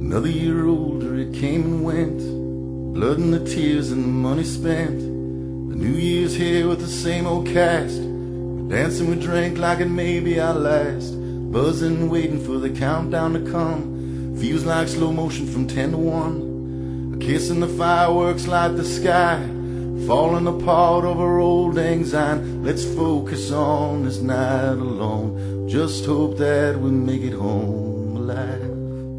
Another year older, it came and went. Blood and the tears and the money spent. The New Year's here with the same old cast. We're dancing, we drink like it may be our last. Buzzing, waiting for the countdown to come. Feels like slow motion from 10 to 1. A kiss and the fireworks light the sky. Falling apart over old anxiety. Let's focus on this night alone. Just hope that we make it home alive.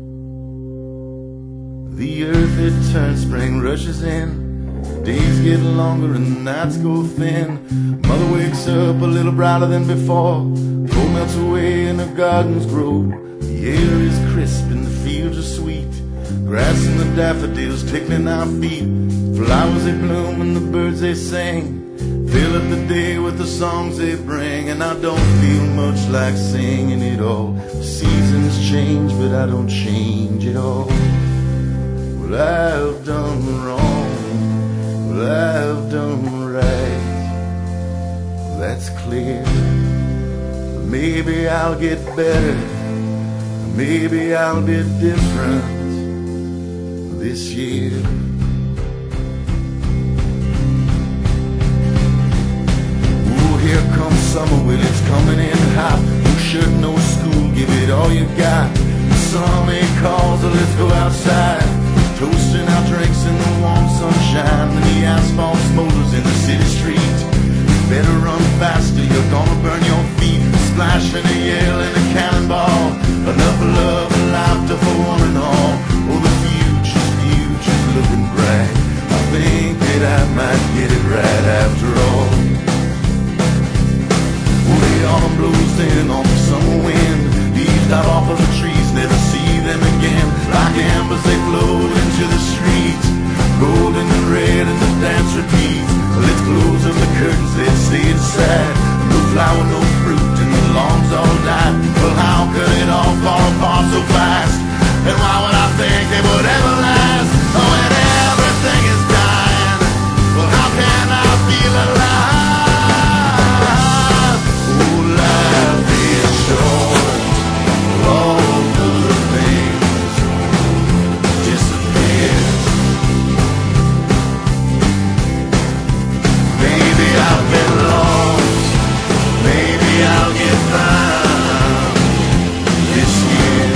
The earth, it turns, spring rushes in. Days get longer and the nights go thin. Mother wakes up a little brighter than before. Cold melts away and the gardens grow. The air is crisp and the fields are sweet. Grass and the daffodils tickling our feet. Flowers they bloom and the birds they sing. Fill up the day with the songs they bring. And I don't feel much like singing it all. The seasons change but I don't change at all. Well, I've done wrong, well, I've done right. That's clear. Maybe I'll get better, maybe I'll be different this year. Ooh, here comes summer, well, it's coming in hot. No shirt, no school, give it all you got. The sun may call, so let's go outside. Toasting our drinks in the warm sunshine. And the asphalt smolders in the city street. You better run faster, you're gonna burn your feet. Splash and a yell and a cannonball. Enough love and laughter for one and all. Oh, the future's looking bright. I think that I might get it right after all. Oh, the autumn blows in on the summer wind. Leaves dive off of the trees, never see them again. Like embers they float into the street. Golden and red and the dance repeats. Let's close up the curtains, let's stay inside. No flower, no fruit, and the lawns all die. Well, how could it all fall apart so fast? And why would I think they would ever last? Oh, when everything is dying, well, how can I feel alive? Oh, life is short, all good things disappear. Maybe I've been lost, maybe I'll get found this year.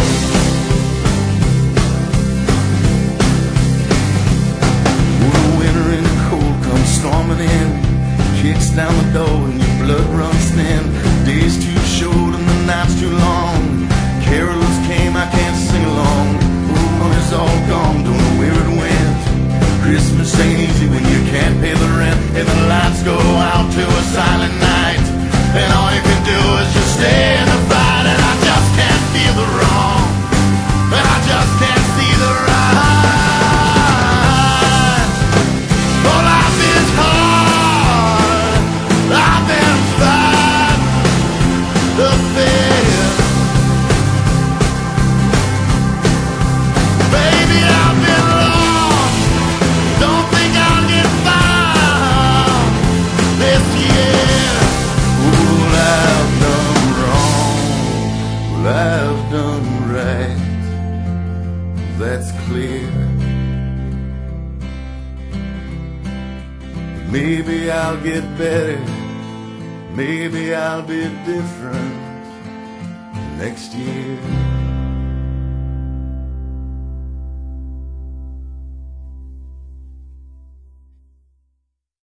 Oh, the winter and the cold comes storming in. Kicks down the door and your blood runs thin. Days too short and the nights too long. Carolers came, I can't sing along. Oh, money's all gone, don't know where it went. Christmas ain't easy when you can't pay the rent. And the lights go out to a silent night. And all you can do is just stay in the fight. And I just can't feel the wrong, and I just can't see the right. Oh, life is hard, I've been fighting the fear. Baby, I've been lost, don't think I'll get found this year. Well, I've done wrong, well, I've done right. That's clear. Maybe I'll get better, maybe I'll be different next year.